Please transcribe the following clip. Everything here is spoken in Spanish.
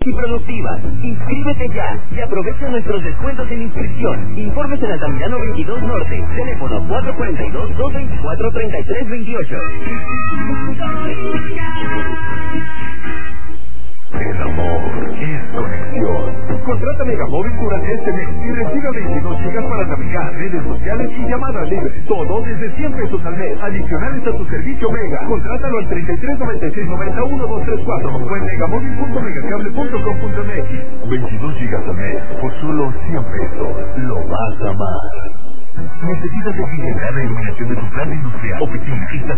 y productivas. Inscríbete ya y aprovecha nuestros descuentos en inscripción. Informes en Altamirano 22 Norte. Teléfono 442-224-3328. El amor es conexión. Contrata Megamóvil durante este mes y recibe 22 gigas para navegar, redes sociales y llamadas libres. Todo desde 100 pesos al mes. Adicionales a tu servicio Mega. Contrátalo al 3396-91234 o en megamóvil.megacable.com.mx. 22 gigas al mes por solo 100 pesos. Lo vas a amar. ¿Necesitas eficiencia de iluminación de tu planta industrial, oficina,